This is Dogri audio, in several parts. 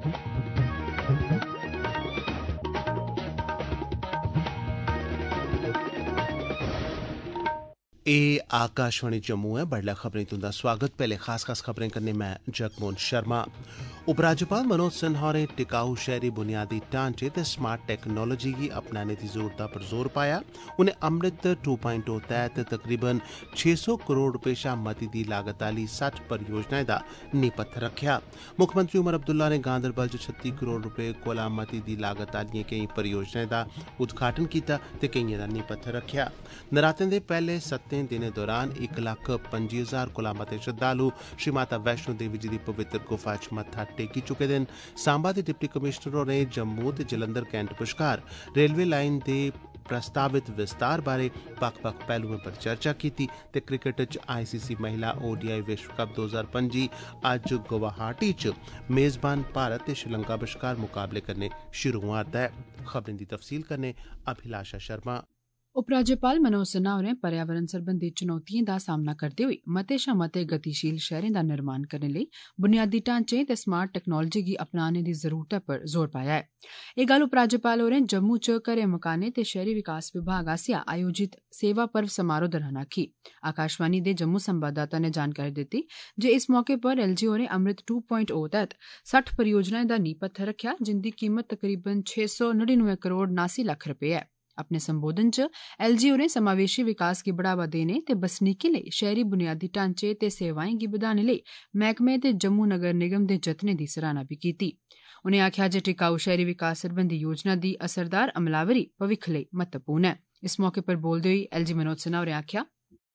एह् आकाशवाणी जम्मू है। बडलै खबरें तुंदा स्वागत। पहले खास खबरें कन्नै मैं जगमोहन शर्मा। उपराज्यपाल मनोज सिन्हा होरें टिकाऊ शहरी बुनियादी ढांचे ते स्मार्ट टैक्नोलोजी गी अपनाने दी जरूरता पर जोर पाया। उनें अमृत 2.0 तैह्त तकरीबन 600 करोड़ रपे शा मती दी लागत आह्ली 60 परियोजनाएं दा नींह पत्थर रखेआ। मुक्खमंत्री उमर अब्दुल्ला होरें गांदरबल च 36 करोड़ रपे कोला मती दी लागत आह्लिएं केईं परियोजनाएं दा उद्घाटन कीता ते केइएं दा नींह पत्थर रखेआ। नरातें दे पैह्ले 7 दिनें दौरान 1,25,000 कोला मते श्रद्धालु श्री माता वैष्णो देवी जी दी पवित्र गुफा च मत्था टेकी चुके दे न। सांबा दे डिप्टी कमिशनर होरें जम्मू ते जलंधर कैंट बश्कार रेलवे लाइन दे प्रस्तावित विस्तार बारे बक्ख-बक्ख पहलुएं पर चर्चा कीती ते क्रिकेट च ICC महिला ODI विश्व कप 2025 अज्ज गुवाहाटी च मेजबान भारत ते श्रीलंका बश्कार मुकाबले कन्नै शुरू होआ'रदा ऐ। खबरें दी तफसील कन्नै अभिलाषा शर्मा। उपराज्यपाल मनोज सिन्हा होरें पर्यावरण सरबंधी चुनौतिएं दा सामना करदे होई मते शा मते गतिशील शैहरें दा निर्माण करने लेई बुनियादी ढांचे ते स्मार्ट टैक्नोलोजी गी अपनाने दी जरूरतै पर जोर पाया ऐ। एह् गल्ल उपराज्यपाल होरें जम्मू च घरें मकानें ते शैहरी विकास विभाग आसेआ आयोजित सेवा पर्व समारोह दौरान आखी। आकाशवाणी दे जम्मू संवाददाता नै जानकारी दित्ती जे इस मौके पर LG होरें अमृत 2.0 तैह्त 60 परियोजनाएं दा नींह पत्थर रखेआ, जिंदी कीमत तकरीबन 699 करोड़ 79 लक्ख रपे ऐ। अपने संबोधन च LG होरें समावेशी विकास गी बढ़ावा देने ते बसनीकें लेई शहरी बुनियादी ढांचे ते सेवाएं गी बधाने लेई मैह्कमे ते जम्मू नगर निगम दे जतनें दी सराहना भी कीती। उनें आखेआ जे टिकाऊ शहरी विकास सरबंधी योजना दी असरदार अमलावरी भविक्ख लेई महत्वपूर्ण है। इस मौके पर बोलदे होई LG मनोज सिन्हा होरें आखेआ,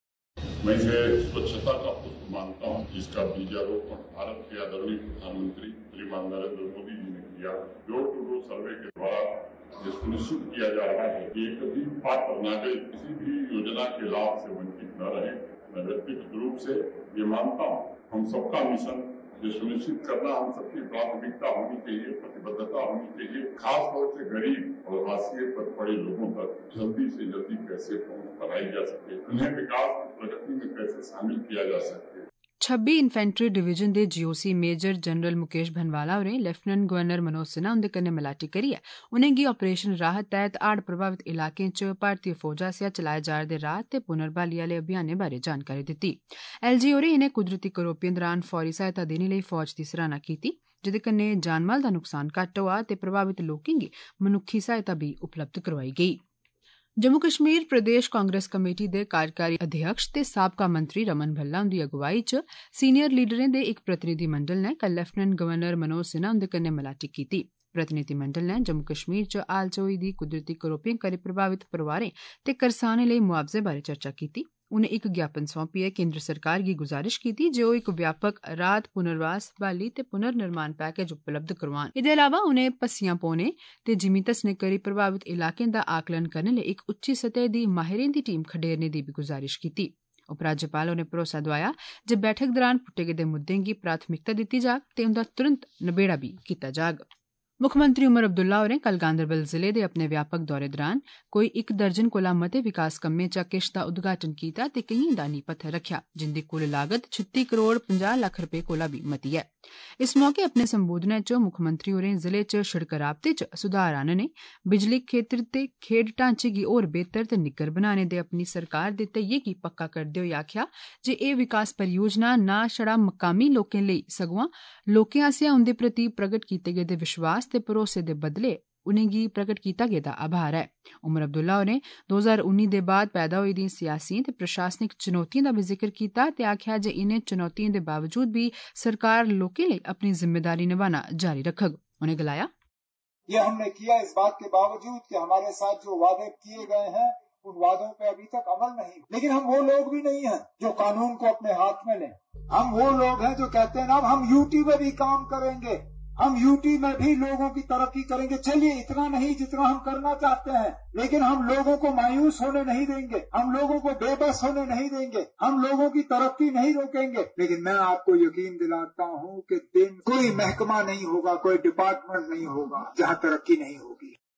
मैं इसे स्वच्छता का पुष्प मानता हूँ, जिसका बीजारोपण भारत के आदरणीय प्रधानमंत्री श्रीमान नरेंद्र मोदी जी ने किया। डोर टू डोर सर्वे के द्वारा ये सुनिश्चित किया जा रहा है कि एक भी पात्र नागरिक किसी भी योजना के लाभ से वंचित न रहे। मैं व्यक्तिगत रूप से ये मानता हूँ, हम सबका मिशन ये सुनिश्चित करना हम सबकी प्राथमिकता होनी चाहिए, प्रतिबद्धता होनी चाहिए। खास तौर से गरीब और हाशिए पर पड़े लोगों तक जल्दी से जल्दी कैसे पहुंच कराई जा सके, उन्हें विकास की प्रगति में कैसे शामिल किया जा सके। 26 इन्फेंट्री डिवीजन दे GOC major general Mukesh Bhanwala होरें लेफ्टिनेंट गवर्नर मनोज सिन्हा हुंदे कन्नै मलाटी करियै उनेंगी ऑपरेशन राहत तैह्त हाड़ प्रभावित इलाकें च भारतीय फौज आसेआ चलाए जा'रदे राहत ते पुनर्बहाली आह्ले अभियानें बारे जानकारी दित्ती। LG होरें इनें कुदरती करोपिएं दौरान फौरी सहायता देने लेई फौज दी सराहना कीती, जेह्दे कन्नै जानमाल दा नुकसान घट्ट होआ ते प्रभावित लोकें गी मनुक्खी सहायता भी उपलब्ध करोआई गेई। जम्मू कश्मीर प्रदेश कांग्रेस कमेटी दे कार्यकारी अध्यक्ष ते साबका मंत्री रमन भल्ला हुंदी अगुवाई च सीनियर लीडरें दे इक प्रतिनिधिमंडल ने कल लेफ्टिनेंट गवर्नर मनोज सिन्हा हुंदे कन्नै मलाटी कीती। प्रतिनिधिमंडल ने जम्मू कश्मीर च हाल च होई दी कुदरती करोपिएं करी प्रभावित परोआरें ते करसानें लेई मुआवजे बारे चर्चा कीती। उनें इक ज्ञापन सौंपियै केंद्र सरकार गी गुजारिश कीती जे ओह् इक व्यापक राहत, पुनर्वास, ब्हाली ते पुनर्निर्माण पैकेज उपलब्ध करोआन। एह्दे अलावा उनें पस्सियां पौने ते जिमीं धस्सने करी प्रभावित इलाकें दा आकलन करने लेई इक उच्ची सतह दी माहिरें दी टीम खडेरने दी बी गुजारिश कीती। उपराज्यपाल होरें भरोसा दोआया जे बैठक दौरान पुट्टे गेदे मुद्दें गी प्राथमिकता दित्ती जाग ते उंदा तुरंत नबेड़ा बी कीता जाग। मुक्खमंत्री उमर अब्दुल्ला होरें कल गांदरबल जिले दे अपने व्यापक दौरे दौरान कोई 1 दर्जन कोला मते विकास कम्में चा किश दा उद्घाटन कीता ते केइएं दा नींह पत्थर रखेआ, जिंदी कुल लागत 36 करोड़ 50 लक्ख रपे कोला बी मती ऐ। इस मौके अपने संबोधनै च मुक्खमंत्री होरें जिले च शिड़क राबते च सुधार आनने, बिजली खेतर ते खेड्ड ढांचे गी होर बेहतर ते निग्गर बनाने दे अपनी सरकार दे धैइये गी पक्का करदे होई आखेआ जे एह् विकास परियोजना ना छड़ा मकामी लोकें लेई सगुआं लोकें आसेआ उंदे प्रति प्रगट कीते गेदे विश्वास ते भरोसे दे बदले उनेंगी प्रगट कीता गेदा आभार ऐ। उमर अब्दुल्ला होरें 2019 दे बाद पैदा होई दिएं सियासी ते प्रशासनिक चुनौतिएं दा बी जिक्र कीता ते आखेआ जे इनें चुनौतिएं दे बावजूद भी सरकार लोकें लेई अपनी जिम्मेदारी निभाना जारी रखग। उनें गलाया, ये हमने किया इस बात के बावजूद कि हमारे साथ जो वादे किए गए हैं उन वादों पे अभी तक अमल नहीं। लेकिन हम वो लोग भी नहीं हैं जो कानून को अपने हाथ में लें। हम वो लोग हैं जो कहते हैं ना हम यूटी में भी काम करेंगे, हम यूटी में भी लोगों की तरक्की करेंगे। चलिए इतना नहीं जितना हम करना चाहते हैं, लेकिन हम लोगों को मायूस होने नहीं देंगे, हम लोगों को बेबस होने नहीं देंगे, हम लोगों की तरक्की नहीं रोकेंगे। लेकिन मैं आपको यकीन दिलाता हूं कि दिन कोई महकमा नहीं होगा, कोई डिपार्टमेंट नहीं होगा जहां तरक्की नहीं होगी।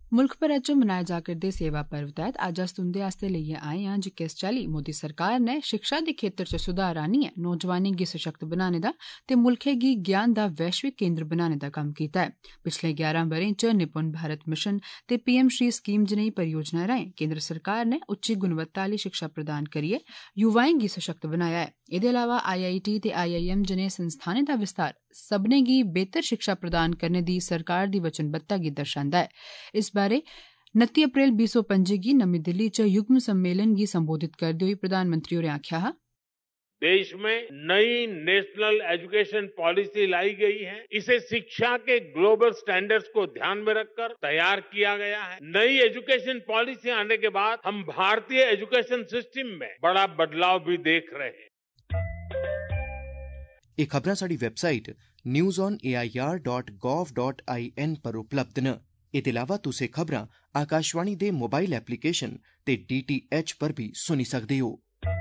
मुल्ख भरै च मनाए जा करदे सेवा पर्व तैह्त अज्ज अस तुंदे आस्तै लेइयै आए आं जे किस चाल्ली मोदी सरकार ने शिक्षा दे खेत्तर च सुधार आनियै नौजवानें गी सशक्त बनाने दा ते मुल्खै गी ज्ञान दा वैश्विक केंद्र बनाने दा कम्म कीता ऐ। पिछले 11 ब'रें च निपुण भारत मिशन ते PM श्री स्कीम जनेही परियोजनाएं राएं केंद्र सरकार ने उच्ची गुणवत्ता आह्ली शिक्षा प्रदान करियै युवाएं गी सशक्त बनाया ऐ। एह्दे अलावा IIT ते IIM जनेह् संस्थानें दा विस्तार सभनें गी बेहतर शिक्षा प्रदान करने दी सरकार दी वचनबद्धता गी दर्शांदा ऐ। इस बारे 29 अप्रैल 2025 गी नमीं दिल्ली च युग्म सम्मेलन गी संबोधित करदे होई प्रधानमंत्री होरें आखेआ हा, देश में नई नेशनल एजुकेशन पॉलिसी लाई गई है। इसे शिक्षा के ग्लोबल स्टैंडर्ड्स को ध्यान में रखकर तैयार किया गया है। नई एजुकेशन पॉलिसी आने के बाद हम भारतीय एजुकेशन सिस्टम में बड़ा बदलाव भी देख रहे हैं। ये खबरां साडी वेबसाइट newsonair.gov.in पर उपलब्ध न। एह्दे अलावा तुसें खबरां आकाशवाणी दे मोबाइल एप्लीकेशन ते DTH पर भी सुनी सकदे हो।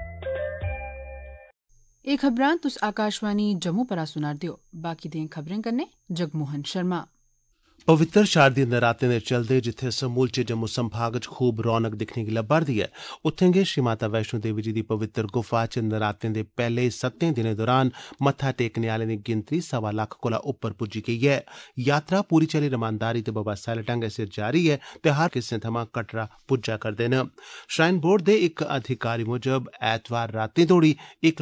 एह् खबरां तुस आकाशवाणी जम्मू परा सुना'रदे हो। बाकी दियें खबरें कन्नै जगमोहन शर्मा। पवित्र शारदीय नरातें दे चलदे जित्थे समूलचे जम्मू संभाग च खूब रौनक दिक्खने गी लब्भा'रदी ऐ, उत्थें गै श्री माता वैष्णो देवी जी दी पवित्र गुफा च नरातें दे पैह्ले 7 दिनें दौरान मत्था टेकने आह्लें दी गिनतरी 1.25 लक्ख कोला उप्पर पुज्जी गेई ऐ। यात्रा पूरी चाल्ली रमानदारी ते बवस्था आह्ले ढंगै सिर जारी ऐ ते हर किस्सें थमां कटरा पुज्जा करदे न। श्राइन बोर्ड दे इक अधिकारी मुजब ऐतवार रातीं तोड़ी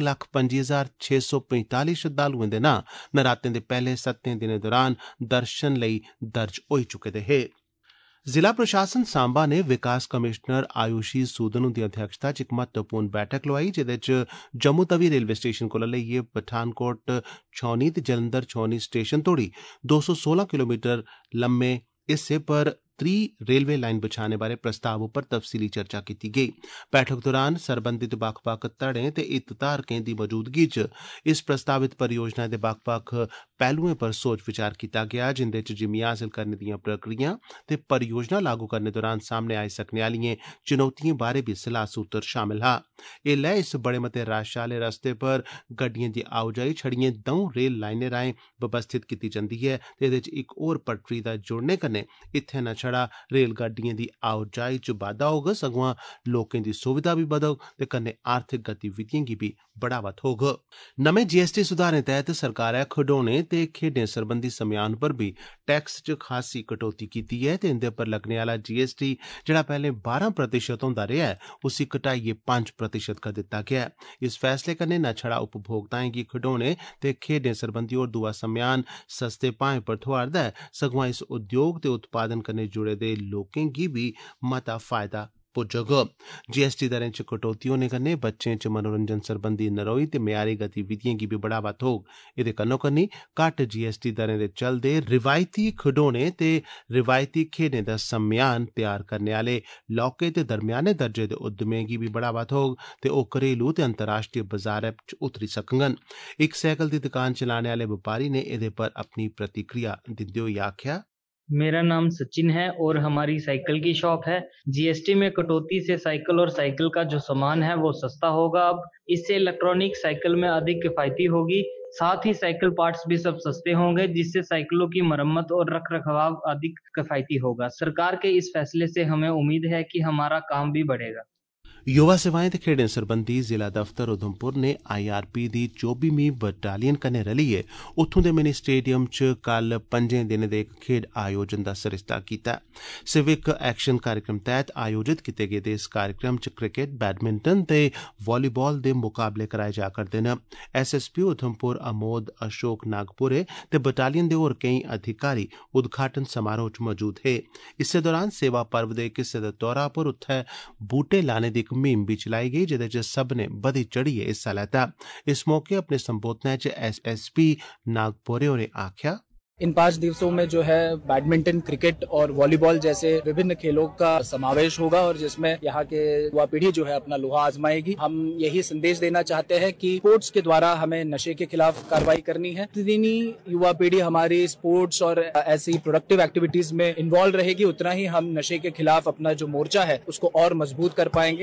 1,25,645 श्रद्धालुएं दे नां नरातें दे पैह्ले 7 दिनें दौरान दर्शन लेई दर्ज होई चुके दे हे। जिला प्रशासन सांबा ने विकास कमिश्नर आयुषी सूदन हुंदी अध्यक्षता च इक महत्वपूर्ण बैठक लोआई, जेह्दे च जम्मू तवी रेलवे स्टेशन कोला लेइयै पठानकोट छौनी ते जलंधर छौनी स्टेशन तोड़ी 216 किलोमीटर लम्मे हिस्से पर 3 रेलवे लाइन बिछाने बारे प्रस्ताव उप्पर तफसीली चर्चा कीती गेई। बैठक दौरान सरबंधित बक्ख-बक्ख धड़ें ते हितधारकें दी मौजूदगी च इस प्रस्तावित परियोजना दे बक्ख-बक्ख पहलुएं पर सोच विचार कीता गेआ, जिंदे च जिमीं हासल करने दियां प्रक्रियां ते परियोजना लागू करने दौरान सामने आई सकने आह्लियें चुनौतियें बारे बी सलाह सूत्र शामिल हा। एल्लै इस बड़े मते रश आह्ले रस्ते पर गड्डियें दी आओजाई छड़ियें 2 रेल लाइनें राएं व्यवस्थित कीती जंदी ऐ ते एह्दे च इक होर पटरी दा जुड़ने कन्नै इत्थें न छड़ा रेलगड्डियें दी आओजाई च बाद्दा होग, सगुआं लोकें दी सुविधा बी बधोग ते कन्नै आर्थिक गतिविधियें गी भी बढ़ावा थ्होग। नमें GST सुधारें तैह्त सरकारै खडौने ते खेड्डें सरबंधी समेयान पर बी टैक्स च खासी कटौती कीती ऐ ते इंदे पर लग्गने आह्ला GST जेह्ड़ा पैह्ले 12% होंदा रेहा ऐ, उसी घटाइयै 5% कर दित्ता गेआ ऐ। इस फैसले कन्नै न छड़ा उपभोक्ताएं गी खडौने ते खेड्डें सरबंधी होर दूआ समेयान सस्ते भाएं पर थ्होआ'रदा ऐ, सगुआं इस उद्योग ते उत्पादन कन्नै जुड़े दे लोकें गी बी मता फायदा पुज्जग। GST दरें च कटौती होने कन्नै बच्चें च मनोरंजन सरबंधी नरोई ते म्यारी गतिविधियें गी बी बढ़ावा थ्होग। एह्दे कन्नो-कन्नी घट्ट GST दरें दे चलदे रिवायती खडौने ते रिवायती खेड्डें दा समेयान तैयार करने आह्ले लौह्के ते दरम्याने दर्जे दे उद्यमें गी भी बढ़ावा थ्होग ते ओह् घरेलू ते अंतर्राष्ट्रीय बजारै च उतरी सकङन। इक सैकल दी दुकान चलाने आह्ले बपारी ने एह्दे पर अपनी प्रतिक्रिया दिंदे होई आखेआ, मेरा नाम सचिन है और हमारी साइकिल की शॉप है। GST में कटौती से साइकिल और साइकिल का जो सामान है वो सस्ता होगा। अब इससे इलेक्ट्रॉनिक साइकिल में अधिक किफायती होगी, साथ ही साइकिल पार्ट्स भी सब सस्ते होंगे, जिससे साइकिलों की मरम्मत और रखरखाव अधिक किफायती होगा। सरकार के इस फैसले से हमें उम्मीद है कि हमारा काम भी बढ़ेगा। युवा सेवाएं ते खेड्डें सरबंधी जिला दफ्तर उधमपुर ने IRP दी 24वीं बटालियन कन्नै रलियै उत्थूं दे मिनी स्टेडियम च कल 5 दिनें दे इक खेड्ड आयोजन दा सरिस्ता कीता। सिविक एक्शन कार्यक्रम तैह्त आयोजित कीते गेदे इस कार्यक्रम च क्रिकेट, बैडमिंटन ते वालीबॉल दे मुकाबले कराए जा करदे न। SSP उधमपुर अमोद अशोक नागपुरे ते बटालियन दे होर केईं अधिकारी उद्घाटन समारोह च मौजूद हे। इस्से दौरान सेवा पर्व दे इक हिस्से दे तौरा पर उत्थै बूटे लाने दी मुहिम भी चलाई गेई, जेह्दे च सभनें बधी चढ़ियै हिस्सा लैता। इस मौके अपने संबोधनै च SSP नागपुरे होरें आखेआ, इन 5 दिवसों में जो है बैडमिंटन, क्रिकेट और वॉलीबॉल जैसे विभिन्न खेलों का समावेश होगा और जिसमें यहाँ के युवा पीढ़ी जो है अपना लोहा आजमाएगी। हम यही संदेश देना चाहते हैं कि स्पोर्ट्स के द्वारा हमें नशे के खिलाफ कार्रवाई करनी है। जितनी युवा पीढ़ी हमारी स्पोर्ट्स और ऐसी प्रोडक्टिव एक्टिविटीज में इन्वॉल्व रहेगी, उतना ही हम नशे के खिलाफ अपना जो मोर्चा है उसको और मजबूत कर पाएंगे।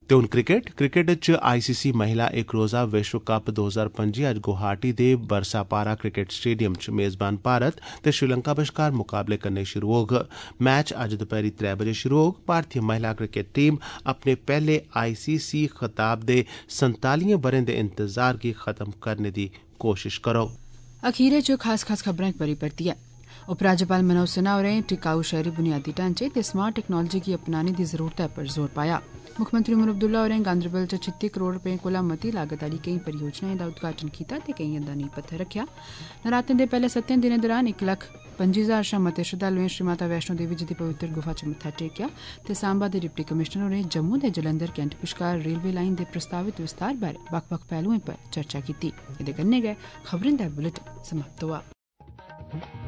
ते हुन क्रिकेट च ICC महिला इक रोज़ा विश्व कप 2025 अज्ज गुवाहाटी दे बरसापारा क्रिकेट स्टेडियम च मेज़बान भारत ते श्रीलंका बश्कार मुकाबले कन्नै शुरू होग। मैच अज्ज दपैहरी 3 बजे शुरू होग। भारतीय महिला क्रिकेट टीम अपने पैहले ICC खिताब दे 47 ब'रें दे इंतजार गी खत्म करने दी कोशिश करोग। अखीरै च खास खबरें इक बारी परतियै उपराज्यपाल मनोज सिन्हा होरें टिकाऊ शहरी बुनियादी ढांचे ते स्मार्ट टेक्नोलॉजी गी अपनाने दी जरूरतै पर जोर पाया। मुक्खमंत्री उमर अब्दुल्ला होरें गांदरबल च 36 करोड़ रपें कोला मती लागत आली केईं परियोजनाएं दा उद्घाटन कीता ते केईं दा नींह पत्थर रखेआ। नरातें दे पैहले 7 दिनें दौरान 1,25,000 शा मते श्रद्धालुएं श्री माता वैष्णो देवी जी दी पवित्र गुफा च मत्था टेकेआ ते सांबा दे डिप्टी कमिशनर होरें जम्मू ते जलंधर कैंट बश्कार रेलवे लाइन दे प्रस्तावित विस्तार बारै बक्ख-बक्ख पहलुएं पर चर्चा कीती। एह्दे कन्नै गै खबरें दा बुलेटिन समाप्त होआ।